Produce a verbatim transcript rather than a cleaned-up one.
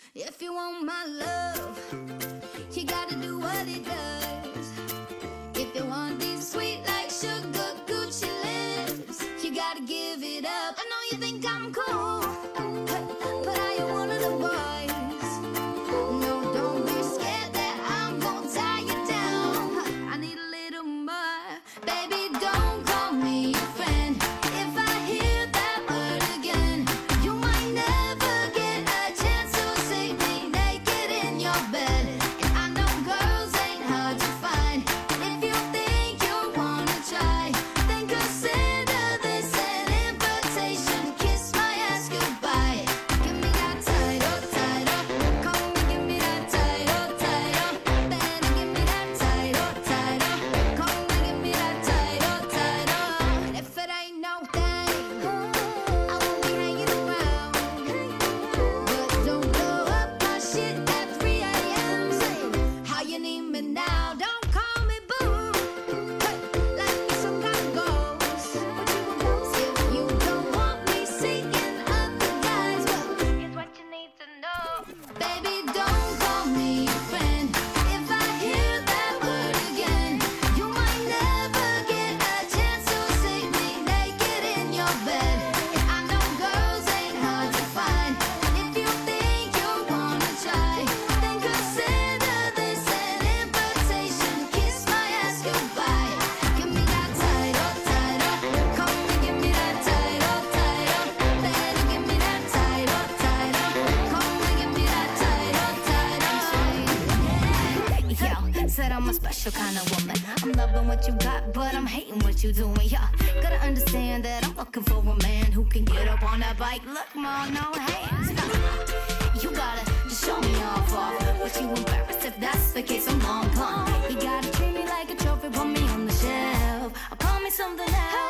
If you want my love, you gotta do what it does. If you want these sweet like sugar Gucci lips, you gotta give it up. I know you think I'm cool, but I ain't one of the boys. No, don't be scared that I'm gonna tie you down. I need a little more. Baby, don't call me your friend. If I hear that word again, you might never get a chance to see me naked in your bed. And I know girls ain't hard to find. If you think you wanna try, then consider this an invitation. Kiss my ass goodbye. Give me that title, title. Come and give me that title, title. Better give me that title, title. Come and give me that title, title. And if it ain't no thing, I won't be hanging around. But don't blow up my shit at three a m Say, how you need me now? Don't call me boo. Like me some kind of ghost. If you don't want me seeking other guys, well, here's what you need to know. Baby, don't call me your friend. If I hear that word again, you might never get a chance to see me naked in your bed. And I know girls ain't hard to find. If you think you wanna try, then consider this an invitation. Kiss my ass goodbye. Give me that title, title. Come and give me that title, title. Better give me that title, title. Come and give me that title, title. Yo, said I'm a special kind of woman. I'm loving what you got, but I'm hating what you doing. Yeah, gotta understand that I'm looking for a man who can get up on that bike. Look, ma, no hands. You gotta just show me off, off. But you embarrassed if that's the case. I'm long gone. You gotta treat me like a trophy, put me on the shelf. Or call me something else.